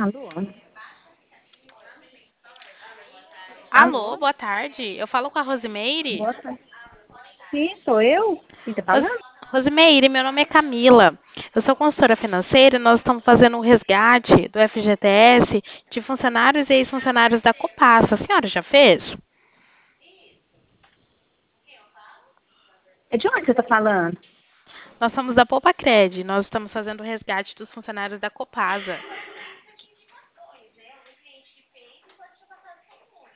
Alô? Alô, Alô? boa tarde. Eu falo com a Rosimeire. Boa tarde. Sim, sou eu? Quem tá falando? Rosimeire, meu nome é Camila. Eu sou consultora financeira e nós estamos fazendo um resgate do FGTS de funcionários e ex-funcionários da Copasa. A senhora já fez? É de onde você tá falando? Nós somos da Poupa Cred. Nós estamos fazendo o resgate dos funcionários da Copasa.